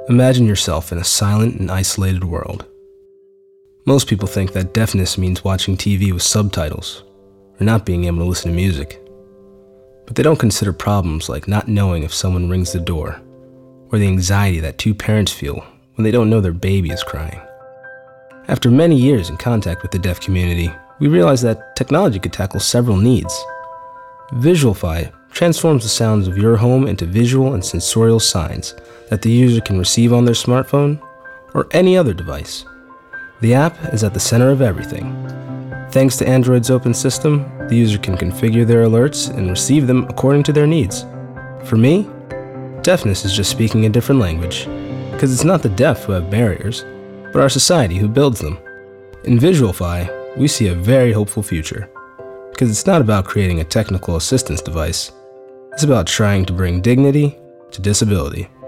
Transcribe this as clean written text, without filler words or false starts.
Imagine yourself in a silent and isolated world. Most people think that deafness means watching TV with subtitles, or not being able to listen to music. But they don't consider problems like not knowing if someone rings the door, or the anxiety that two parents feel when they don't know their baby is crying. After many years in contact with the deaf community, we realized that technology could tackle several needs. Visualify transforms the sounds of your home into visual and sensorial signs that the user can receive on their smartphone or any other device. The app is at the center of everything. Thanks to Android's open system, the user can configure their alerts and receive them according to their needs. For me, deafness is just speaking a different language, because it's not the deaf who have barriers, but our society who builds them. In Visualify, we see a very hopeful future, because it's not about creating a technical assistance device, it's about trying to bring dignity to disability.